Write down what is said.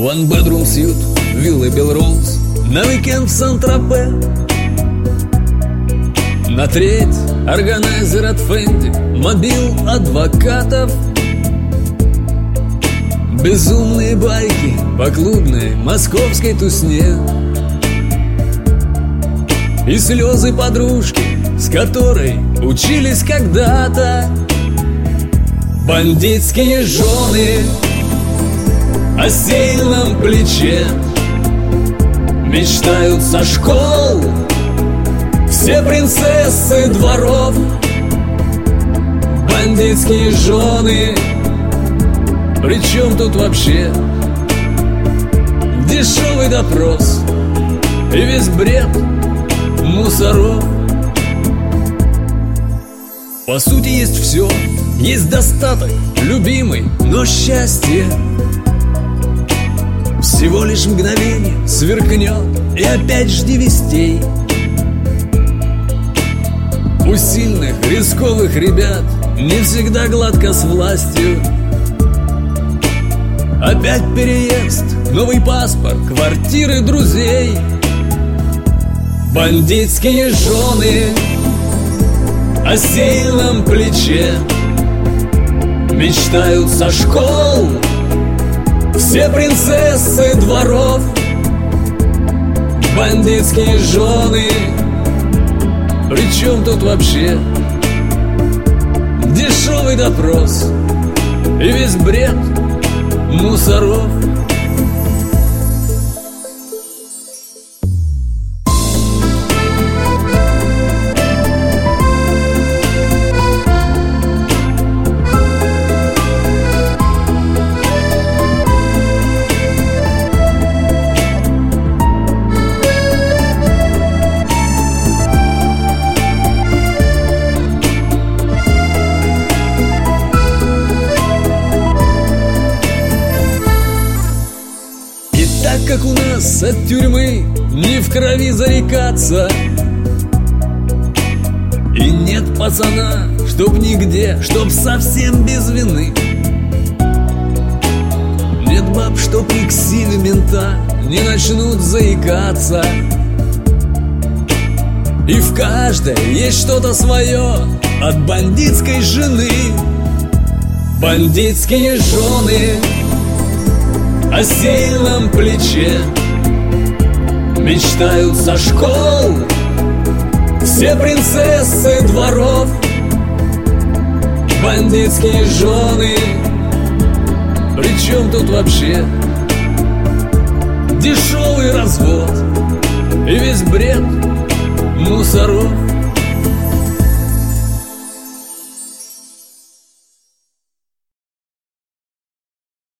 One bedroom suite, виллы Белроуз, на уикенд в Сан-Тропе. На треть органайзер от Фенди, мобил адвокатов. Безумные байки по клубной московской тусне. И слезы подружки, с которой учились когда-то. Бандитские жены о сильном плече мечтают со школ все принцессы дворов. Бандитские жены, при чем тут вообще дешевый допрос и весь бред мусоров? По сути есть все, есть достаток, любимый, но счастье всего лишь мгновение сверкнет, и опять жди вестей. У сильных, рисковых ребят не всегда гладко с властью. Опять переезд, новый паспорт, квартиры друзей. Бандитские жены о сильном плече мечтают со школ все принцессы дворов. Бандитские жены, при чем тут вообще дешевый допрос и весь бред мусоров? Так как у нас от тюрьмы не в крови зарекаться, и нет пацана, чтоб нигде, чтоб совсем без вины. Нет баб, чтоб ни к силе мента не начнут заикаться. И в каждой есть что-то свое от бандитской жены. Бандитские жены о сильном плече мечтают со школ все принцессы дворов. Бандитские жены, при чем тут вообще дешевый развод и весь бред мусоров?